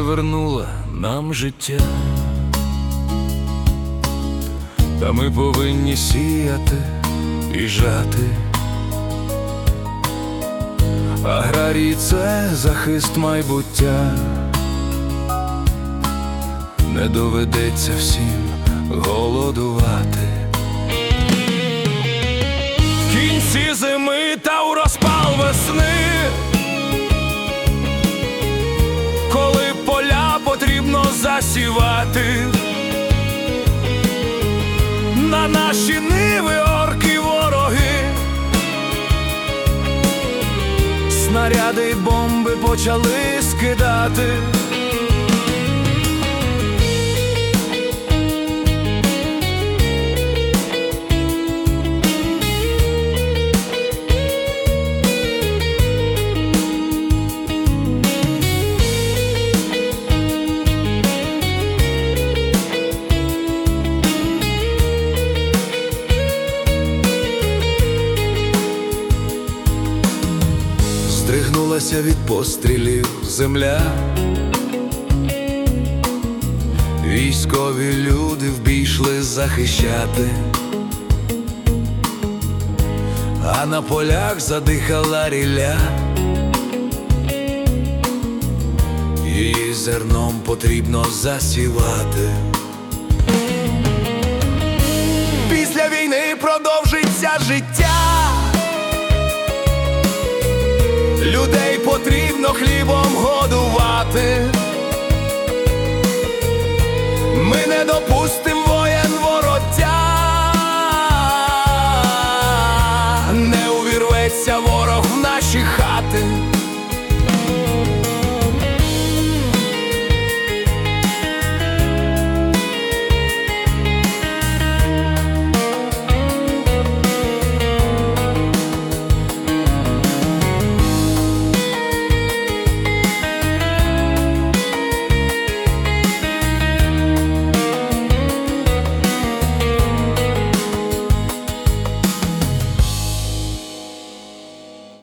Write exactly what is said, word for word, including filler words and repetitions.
перевернула нам життя. Та ми повинні сіяти і жати. Аграрій – це захист майбуття. Не доведеться всім голодувати. В кінці зими та у розпал весни, коли поля потрібно засівати, на наші ниви орки вороги, снаряди й бомби почали скидати. Здригнулася від пострілів земля. Військові люди в бій йшли захищати, а на полях задихала рілля. Її зерном потрібно засівати. Після війни продовжиться життя. Людей потрібно хлібом годувати.